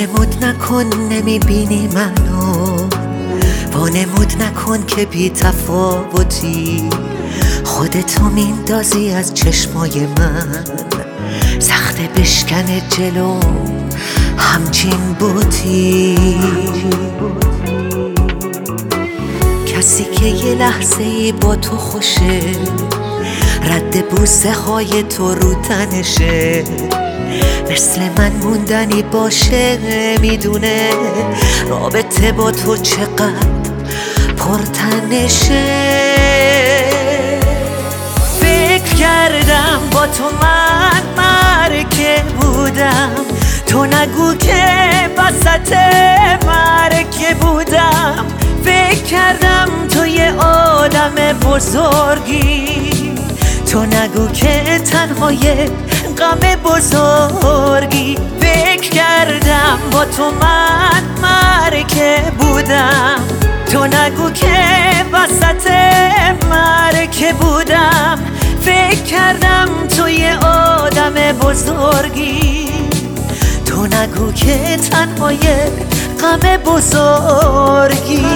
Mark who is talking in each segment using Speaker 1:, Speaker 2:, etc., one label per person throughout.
Speaker 1: وانمود نکن نمیبینی منو، وانمود نکن که بی تفاوتی، خودتو میندازی از چشمای من، سخته بشکنه جلو همچین بوتی. کسی که یه لحظه ای با تو خوشه، رد بوسه های تو رو تنشه، مثل من موندنی باشه، میدونه رابطه با تو چقدر پرتنشه. فکر کردم با تو من مرکه بودم، تو نگو که وسط مرکه بودم. فکر کردم تو یه آدم بزرگی، تو نگو که تنها یه غم بزرگی. فکر کردم با تو من مرکه بودم، تو نگو که وسط مرکه بودم. فکر کردم تو یه آدم بزرگی، تو نگو که تنها یه غم بزرگی.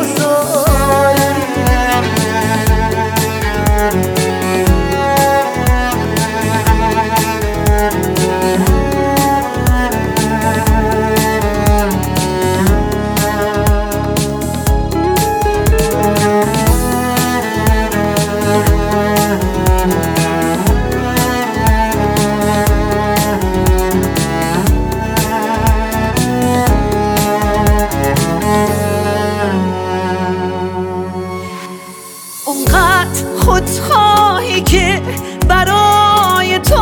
Speaker 1: اونقدر خودخواهی که برای تو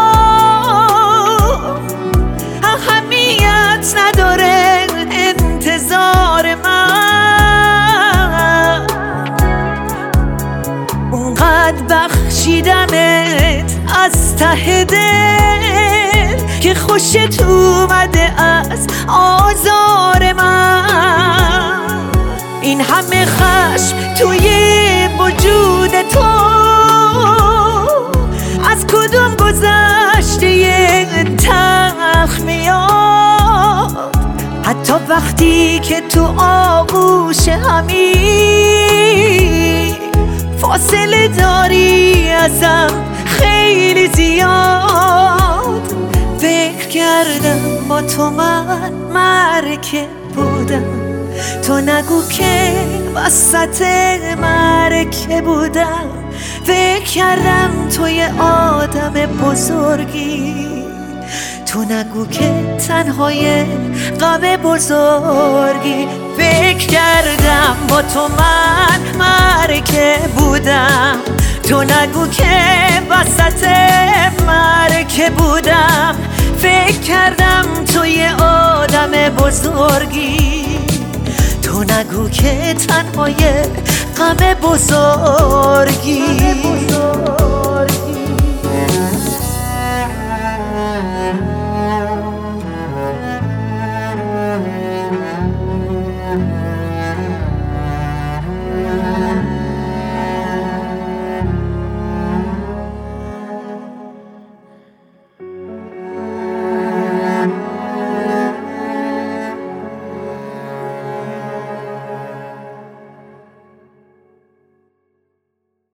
Speaker 1: اهمیت نداره انتظار من. اونقدر بخشیدمت از ته دل که خوشت اومده از آزار من. این همه خشم توی وجود تو از کدوم گذشته تلخ میاد؟ حتی وقتی که تو آغوش همی فاصله داری ازم خیلی زیاد. فکر کردم با تو من مرکه بودم، تو نگو که وسط مرکه بودم. فکر کردم تو یه آدم بزرگی، تو نگو که تنها یه غم بزرگی. فکر کردم با تو من مرکه بودم، تو نگو که وسط مرکه بودم. فکر کردم تو یه آدم بزرگی، تو نگو که تنها یه غم بزرگی.